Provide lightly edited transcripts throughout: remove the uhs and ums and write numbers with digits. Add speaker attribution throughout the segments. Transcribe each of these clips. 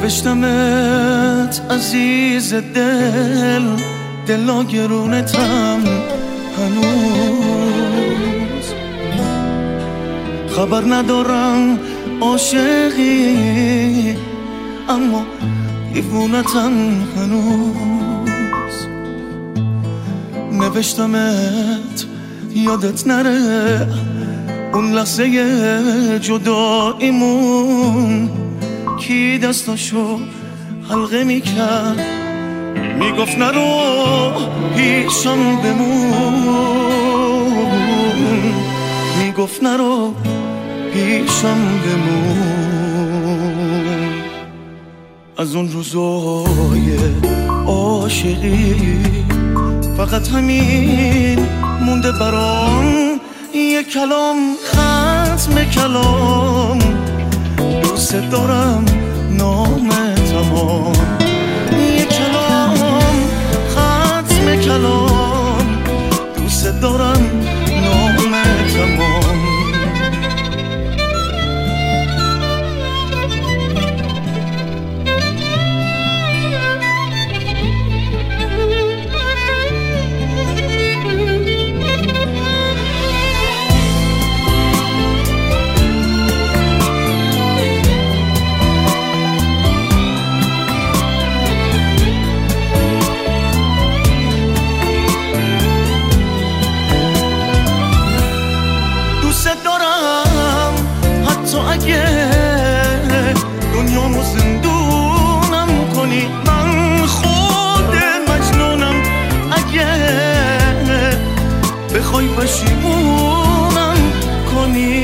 Speaker 1: نوشتمت عزیز دل گرونتم هنوز خبر ندارم عاشقی اما دیوونتم هنوز نوشتمت یادت نره اون لحظه جداییمون کی دستاشو حلقه میکرد میگفت نرو پیشم بمون میگفت نرو پیشم بمون از اون روزای عاشقی فقط همین مونده برام یه کلام ختم کلام دوست دارم نام تمام یه کلام ختم کلام دوست دارم نام تمام اگه دنیامو زندونم کنی من خود مجنونم اگه بخوای پشیمونم کنی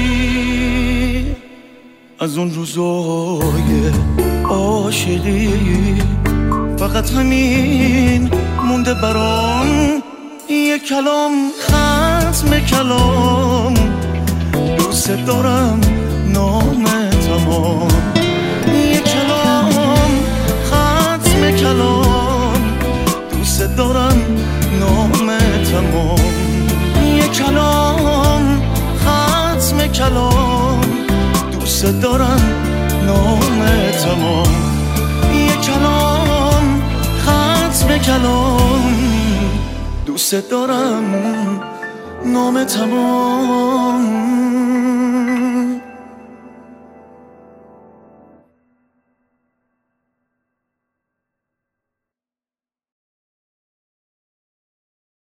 Speaker 1: از اون روزای عاشقی فقط همین مونده برام یه کلام ختم کلام دوست دارم نام تمام یه کلام ختم کلام دوست دارم نام تمام یه کلام ختم کلام دوست دارم نام تمام یه کلام ختم کلام دوست دارم نام تمام